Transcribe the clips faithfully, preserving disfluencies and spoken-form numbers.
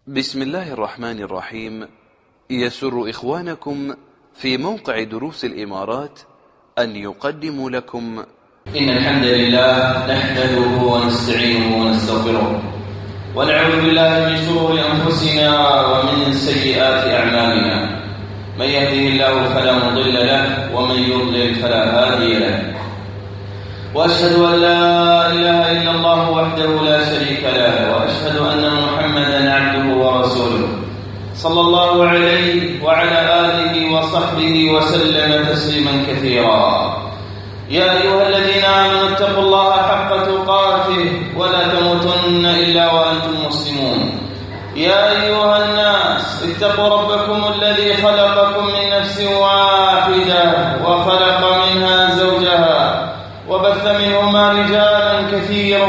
بسم الله الرحمن الرحيم. يسر إخوانكم في موقع دروس الإمارات أن يقدموا لكم إن الحمد لله نحمده ونستعينه ونستغفره ونعوذ بالله من شرور أنفسنا ومن سيئات أعمالنا. من يهده الله فلا مضل له ومن يضلل فلا هادي له، وأشهد أن لا إله إلا الله وحده لا شريك له، وأشهد أن محمدا عبده ورسوله صلى الله عليه وعلى آله وصحبه وسلم تسليما كثيرا. يا أيها الذين آمنوا اتقوا الله حق تقاته ولا تموتن إلا وأنتم مسلمون. يا أيها الناس اتقوا ربكم الذي خلقكم من نفس واحدة وخلق منها زوجها وبث منهما رجالا كثيرا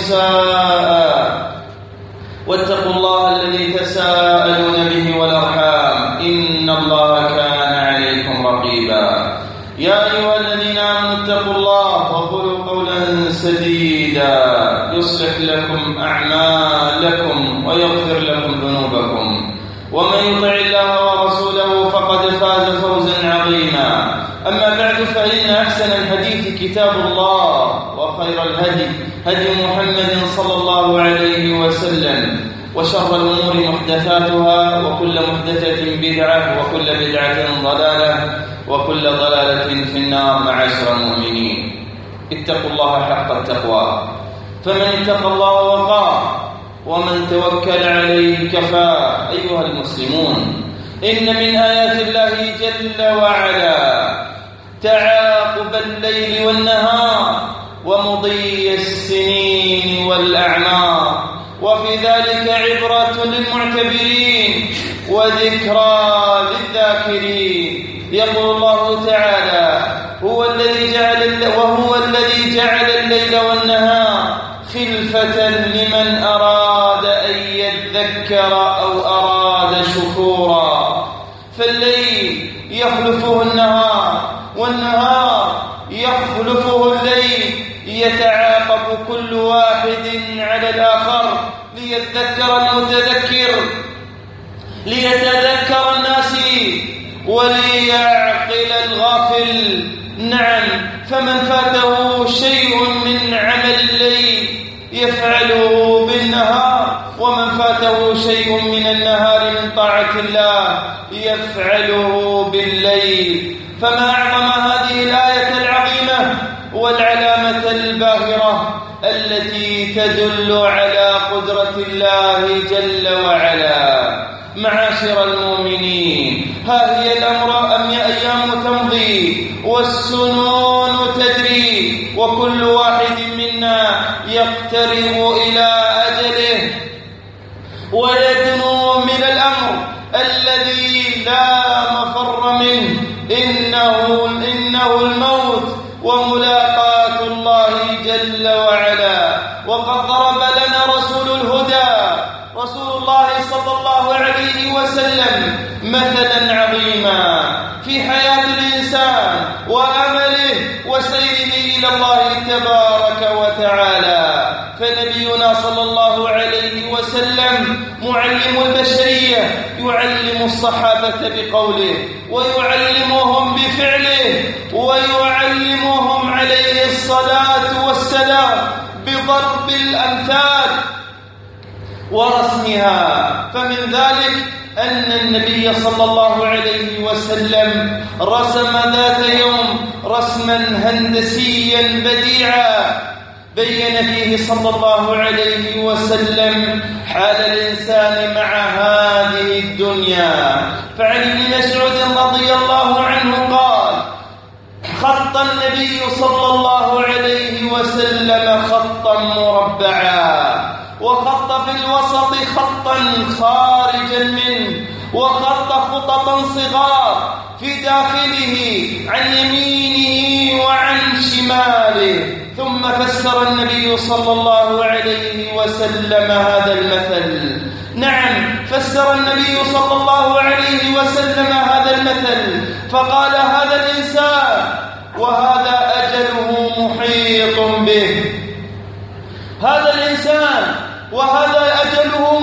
ونساء، واتقوا الله الذي تساءلون به والأرحام إن الله كان عليكم رقيبا. يا أيها الذين آمنوا اتقوا الله وقولوا قولا سديدا يصلح لكم أعمالكم ويغفر لكم ذنوبكم، ومن يطع الله ورسوله فقد فاز فوزا عظيما. أما بعد، فإن أحسن الحديث كتاب الله، وخير الهدي هدي محمد صلى الله عليه وسلم، وشر الأمور محدثاتها، وكل محدثة بدعة، وكل بدعة ضلالة، وكل ضلالة في النار. معاشر المؤمنين، اتقوا الله حق التقوى، فمن اتقى الله وقاه، ومن توكل عليه كفاه. أيها المسلمون، إن من آيات الله جل وعلا تعاقب الليل والنهار ومضي السنين والأعمار، وفي ذلك عبرة للمعتبرين وذكرى للذاكرين. يقول الله تعالى: هو الذي جعل وهو الذي جعل الليل والنهار خلفة لمن أراد أن يذكر أو أراد شكورا. فالليل يخلفه النهار، والنهار يخلفه الليل، يتعاقب كل واحد على الآخر ليذكر المتذكر ليتذكر الناس وليعقل الغافل. نعم، فمن فاته شيء من عمل الليل يفعله بالنهار، ومن فاته شيء من النهار من طاعة الله يفعله بالليل. فما أعظم هذه الآية العظيمة والعلامة الباهرة التي تدل على قدرة الله جل وعلا. معاشر المؤمنين، ها هي الأمر أم أيام تمضي والسنون تدري، وكل واحد منا يقترب إلى أجله ويدنو من الأمر الذي لا مفر منه، إنه, إنه الموت وملاقاة الله جل وعلا. وقد ضرب لنا رسول الهدى رسول الله صلى الله عليه وسلم مثلا عظيما في حياة الإنسان وأمله وسيره إلى الله تبارك وتعالى. فنبينا صلى الله عليه وسلم معلم البشرية، يعلم الصحابة بقوله ويعلمهم بفعله، ويعلمهم عليه الصلاة والسلام بضرب الأمثال ورسمها. فمن ذلك أن النبي صلى الله عليه وسلم رسم ذات يوم رسما هندسيا بديعا بين فيه صلى الله عليه وسلم حال الإنسان مع هذه الدنيا. فعن ابن مسعود رضي الله عنه قال: خط النبي صلى الله عليه وسلم خطا مربعا، وخط في الوسط خطا خارجا منه، وخط خططا صغار في داخله عن يمينه وعن شماله. ثم فسر النبي صلى الله عليه وسلم هذا المثل. نعم، فسر النبي صلى الله عليه وسلم هذا المثل فقال: هذا الإنسان وهذا أجله محيط به. هذا الإنسان وهذا أجله محيط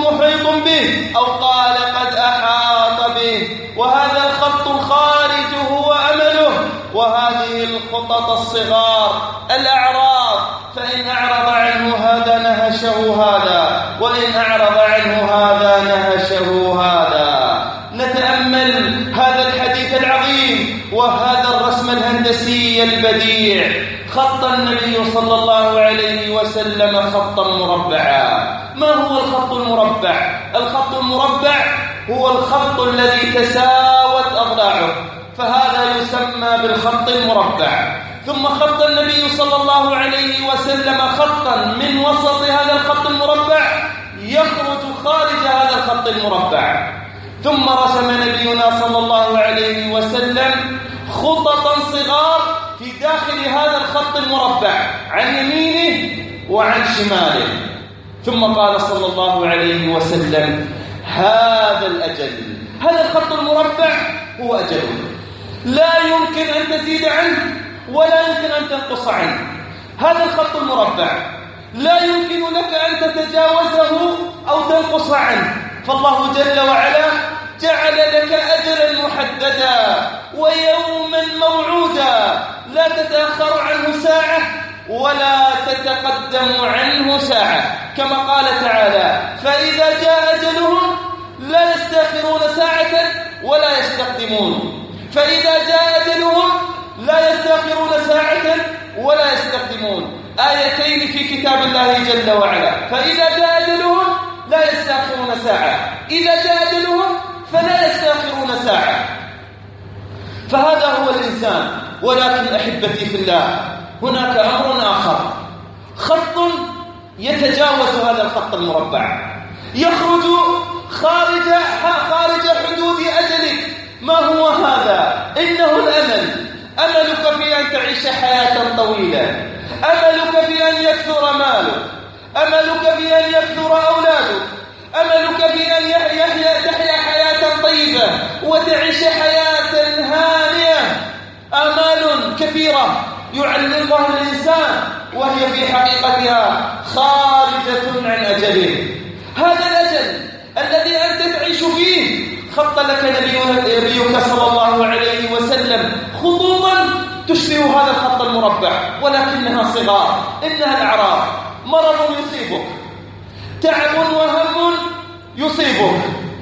به، أو قال قد أحاط به. وهذا الخط الخارج هو أمله. وهذه الخطط الصغار الأعراض، فإن أعرض عنه هذا نهشه هذا، وإن أعرض عنه هذا نهشه هذا. نتأمل هذا الحديث العظيم وهذا الرسم الهندسي البديع. خط النبي صلى الله عليه وسلم خطا مربعا. ما هو الخط المربع؟ الخط المربع هو الخط الذي تساوت أضلاعه، فهذا يسمى بالخط المربع. ثم خط النبي صلى الله عليه وسلم خطا من وسط هذا الخط المربع يخرج خارج هذا الخط المربع. ثم رسم نبينا صلى الله عليه وسلم خططا صغار في داخل هذا الخط المربع عن يمينه وعن شماله. ثم قال صلى الله عليه وسلم: هذا الأجل، هذا الخط المربع هو أجله، لا يمكن أن تزيد عنه ولا يمكن أن تنقص عنه. هذا الخط المربع لا يمكن لك أن تتجاوزه أو تنقص عنه، فالله جل وعلا جعل لك أجلا محددا ويوما موعودا لا تتأخر عنه ساعة ولا تتقدم عنه ساعة، كما قال تعالى: فإذا جاء أجلهم لا يستأخرون ساعة ولا يستقدمون. فإذا جاء أجلهم لا يستأخرون ساعة ولا يستقدمون، آيتين في كتاب الله جل وعلا. فإذا جاء أجلهم لا يستأخرون ساعة، إذا جاء أجلهم فلا يستأخرون ساعة. فهذا هو الإنسان. ولكن أحبتي في الله، هناك أمر آخر، خط يتجاوز هذا الخط المربع، يخرج خارج خارج حدود أجلك. ما هو هذا؟ إنه الأمل. أملك في أن تعيش حياة طويلة، أملك في أن يكثر مالك، أملك في أن يكثر أولادك، أملك في أن يحيا تحيا حياة طيبة وتعيش حياة هانية. آمال كثيرة يعلقها الإنسان وهي في حقيقتها خارجة عن أجله. هذا الأجل الذي أنت تعيش فيه خط لك نبيك صلى الله عليه وسلم خطوطا تشبه هذا الخط المربع، ولكنها صغار. إنها الأعراض. مرض يصيبك، تعب وهم يصيبك،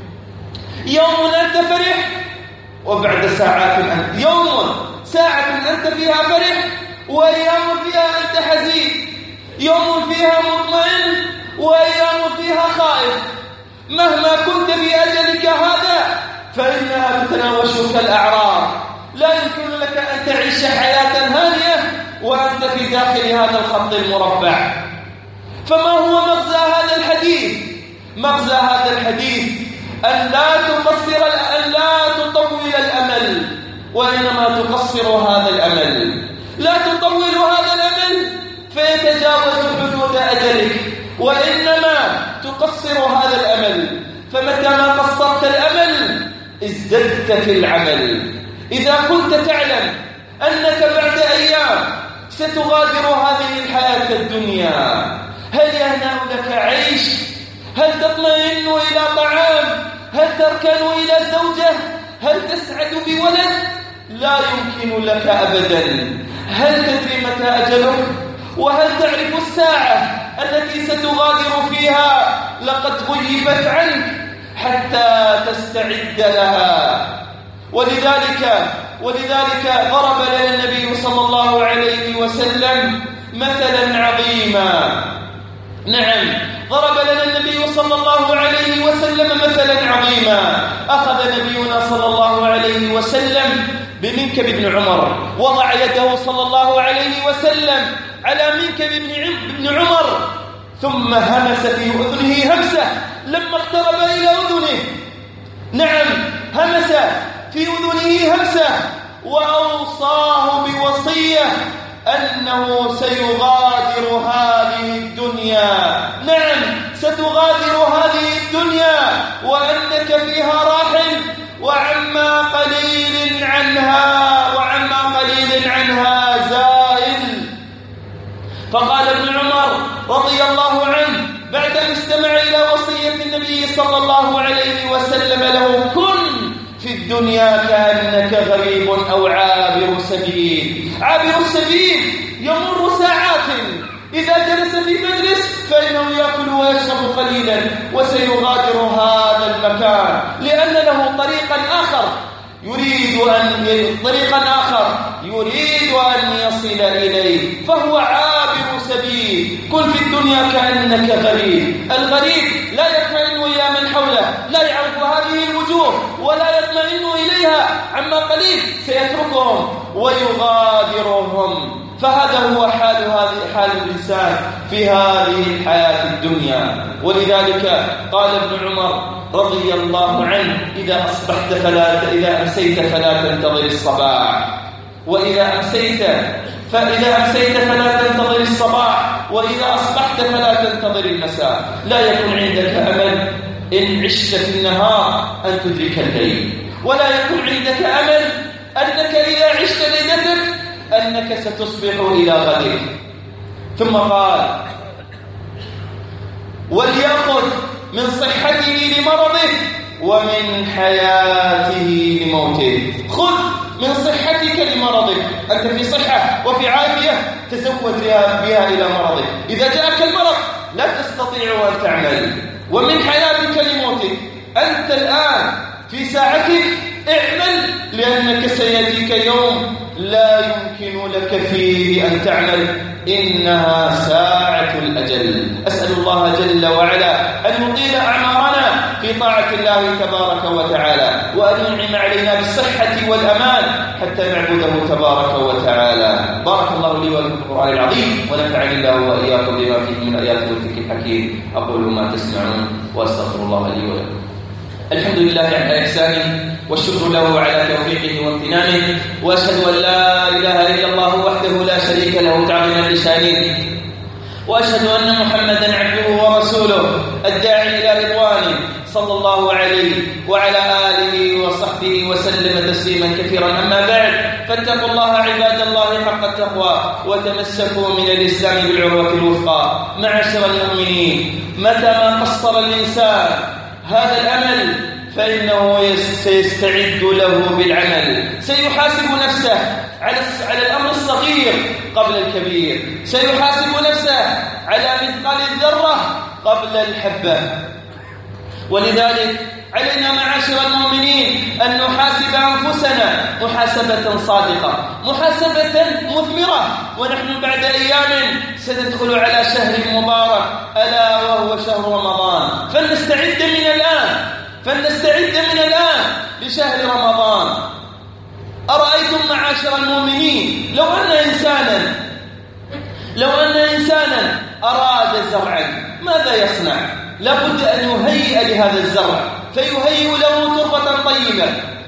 يوم أنت فرح وبعد ساعات أنت يوم ساعة أنت فيها فرح وأيام فيها أنت حزين، يوم فيها مطمئن وأيام فيها خائف. مهما كنت في أجلك هذا فإنها تتناوشك الأعراض. لا يمكن لك أن تعيش حياة هانية وأنت في داخل هذا الخط المربع. فما هو مغزى هذا الحديث؟ مغزى هذا الحديث أن لا تقصر أن لا تطول الأمل، وإنما تقصر هذا الأمل. لا تطول هذا الأمل فيتجاوز حدود أجلك، وإنما تقصر هذا الأمل. فمتى ما قصرت الأمل ازددت في العمل. إذا كنت تعلم أنك بعد أيام ستغادر هذه الحياة الدنيا، هل يهنأ لك عيش؟ هل تطمئن إلى طعام؟ هل تركن إلى زوجة؟ هل تسعد بولد؟ لا يمكن لك أبدا. هل تدري متى أجلك؟ وهل تعرف الساعة التي ستغادر فيها لقد غيبت عنك حتى تستعد لها؟ ولذلك ولذلك ضرب لنا النبي صلى الله عليه وسلم مثلا عظيما. نعم، ضرب لنا النبي صلى الله عليه وسلم مثلا عظيما. أخذ نبينا صلى الله عليه وسلم بمنكب ابن عمر، وضع يده صلى الله عليه وسلم على منكب ابن عمر، ثم همس في أذنه همسة لما اقترب إلى أذنه. نعم، همس في أذنه همسة وأوصاه بوصية أنه سيغادر هذه الدنيا. نعم، ستغادر هذه الدنيا وأنك فيها راحل، وعما قليل عنها وعما قليل عنها زائل. فقال ابن عمر رضي الله عنه بعد أن استمع إلى وصية النبي صلى الله الدنيا كأنك غريب أو عابر سبيل. عابر السبيل يمر ساعات، إذا جلس في مجلس فإنه يأكل ويشرب قليلا وسيغادر هذا المكان، لأن له طريقا آخر يريد أن طريقا آخر يريد أن يصل إليه، فهو عابر سبيل. كن في الدنيا كأنك غريب. الغريب لا يطمئن إلى من حوله، لا يعرف هذه الوجوه ولا يطمئن إليها، عما قليل سيتركهم ويغادرهم. فهذا هو حال هذه حال الإنسان في هذه الحياة الدنيا. ولذلك قال ابن عمر رضي الله عنه: إذا أصبحت فلا إذا أمسيت فلا تنتظر الصباح، وإذا أمسيت فإذا أمسيت فلا تنتظر الصباح، وإذا أصبحت فلا تنتظر المساء. لا يكن عندك أمل إن عشت في النهار أن تدرك الليل، ولا يكن عندك أمل أنك إذا عشت ليلتك أنك ستصبح إلى غدك. ثم قال: وليأخذ من صحته لمرضه ومن حياته لموته. خذ من صحتك لمرضك، أنت في صحة وفي عافية، تزود بها إلى مرضك. إذا جاءك المرض لا تستطيع أن تعمل. ومن حياتك لموتك، أنت الآن في ساعتك اعمل، لأنك سيأتيك يوم لا يمكن لك فيه أن تعمل، إنها ساعة الأجل. أسأل الله جل وعلا أن يطيل أعمارنا في طاعة الله تبارك وتعالى، وأن ينعم علينا بالصحة والأمان حتى نعبده تبارك وتعالى. بارك الله لي ولكم في القرآن العظيم، ونفعني الله وإياكم بما فيه من الآيات والذكر الحكيم. أقول ما تسمعون وأستغفر الله لي ولكم. الحمد لله على إحسانه، والشكر له على توفيقه وامتنانه، وأشهد أن لا إله إلا الله وحده لا شريك له تعظيما لشانه، وأشهد أن محمدا عبده ورسوله الداعي إلى رضوانه صلى الله عليه وعلى آله وصحبه وسلم تسليما كثيرا. أما بعد، فاتقوا الله عباد الله حق التقوى، وتمسكوا من الإسلام بالعروة الوثقى. معاشر المؤمنين، متى ما قصر الإنسان هذا الأمل فإنه سيستعد له بالعمل، سيحاسب نفسه على على الأمر الصغير قبل الكبير، سيحاسب نفسه على مثقال الذرة قبل الحبة. ولذلك علينا معاشر المؤمنين أن نحاسب أنفسنا محاسبة صادقة، محاسبة مثمرة. ونحن بعد أيام سندخل على شهر مبارك ألا وهو شهر رمضان، فلنستعد من الآن فلنستعد من الآن لشهر رمضان. أرأيتم معاشر المؤمنين، لو أن إنسانا لو أن إنسانا أراد زرعا ماذا يصنع؟ لابد أن يهيئ لهذا الزرع، فيهيئ له تربة طيبة،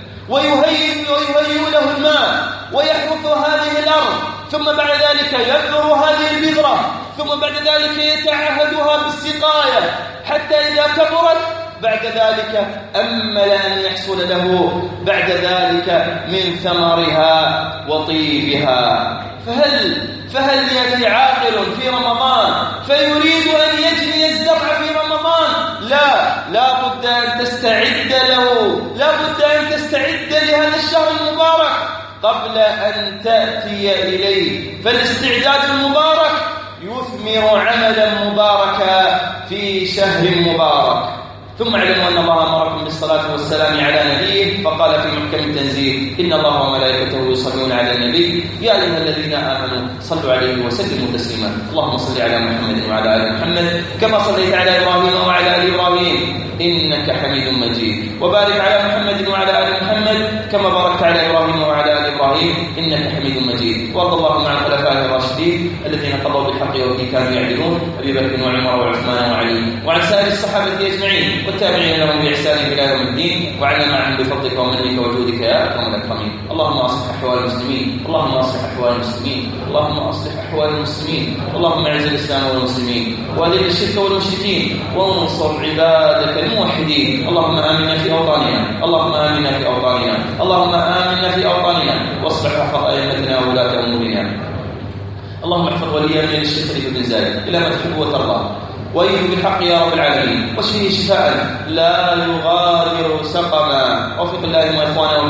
ويهيئ, ويهيئ له الماء، ويحرث هذه الأرض، ثم بعد ذلك يبذر هذه البذرة، ثم بعد ذلك يتعهدها بالسقاية حتى إذا كبرت بعد ذلك أمل أن يحصل له بعد ذلك من ثمرها وطيبها. فهل فهل يأتي عاقل في رمضان فيريد أن يجني الزرع في رمضان؟ لا، لا بد أن تستعد له، لا بد أن تستعد لهذا الشهر المبارك قبل أن تأتي إليه. فالاستعداد المبارك يثمر عملا مباركا في شهر مبارك. ثم اعلموا أن الله أمركم بالصلاة والسلام على نبيه، فقال في محكم التنزيل: إن الله وملائكته يصلون على النبي يا أيها الذين آمنوا صلوا عليه وسلموا تسليما. اللهم صل على محمد وعلى آل محمد كما صليت على إبراهيم وعلى آل إبراهيم إنك حميد مجيد، وبارك على محمد وعلى آل محمد كما باركت على إبراهيم وعلى آل إبراهيم إنك حميد مجيد. وارض اللهم عن الخلفاء الراشدين الذين قضوا بالحق وبه كانوا يعدلون، أبي بكر وعمر وعثمان وعلي، وعن سائر الصحابة أجمعين والتابعين لهم بإحسان إلى يوم الدين، وعنا معهم بفضلك ومنك وجودك يا أكرم الأكرمين. اللهم أصلح أحوال المسلمين، اللهم أصلح أحوال المسلمين، اللهم أصلح أحوال المسلمين، اللهم أعز الإسلام والمسلمين وأذل الشرك والمشركين، وانصر عبادك الموحدين. اللهم آمنا في أوطاننا، اللهم آمنا في أوطاننا، اللهم آمنا في أوطاننا، واصلح واحفظ أئمتنا وولاة أمورنا. اللهم احفظ وليا من الشيخ خليفة بن زايد إلى ما تحب وترضى، وإيه بالحق يا رب العالمين، واشفه شفاء لا يغادر سقما. وفق اللهم إخوانا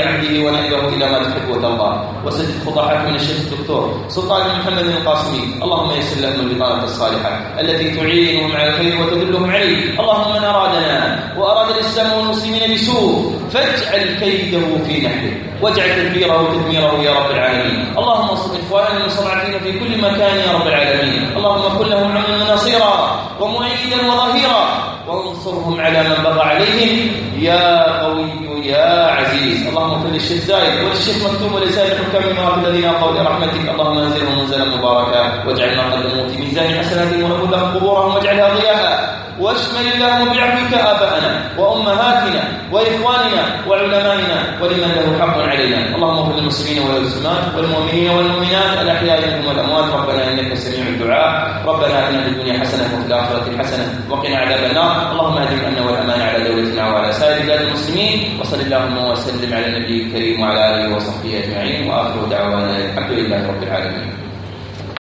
عهده ونحبه إلى ما تحب وترضى، وسدد خطى حكمنا الشيخ الدكتور سلطان بن محمد القاسمي، اللهم يسر لهم البطانة الصالحة التي تعينهم على الخير وتدلهم عليه. اللهم من أرادنا وأراد الإسلام والمسلمين بسوء فاجعل كيده في نحره واجعل تدبيره وتدميره يا رب العالمين. اللهم انصر إخواننا المستضعفين في كل مكان يا رب العالمين. اللهم كن لهم عونا ونصيرا ومؤيدا وظهيرا، وانصرهم على من بغى عليهم يا قوي يا عزيز. اللهم اغفر للشيخ زايد وللشيخ مكتوم ولسائر الحكام الموافق الذين قالوا برحمتك. اللهم انزلهم منزلا مباركا واجعل ما قدموا في ميزان حسناتهم ونقل لهم قبورهم واجعلها ضياء، واشمل اللهم بعفوك آباءنا وأمهاتنا وإخواننا وعلمائنا ولمن له حق علينا. اللهم اغفر للمسلمين والمسلمات والمؤمنين والمؤمنات الأحياء منهم والأموات. ربنا إنك سميع الدعاء. ربنا آتنا في الدنيا حسنة وفي الآخرة حسنة وقنا عذاب النار. اللهم اهد الأمن والأمان على دولتنا وعلى سائر بلاد المسلمين، وصل اللهم وسلم على النبي الكريم وعلى آله وصحبه أجمعين، وآخر دعوانا الحمد لله رب العالمين.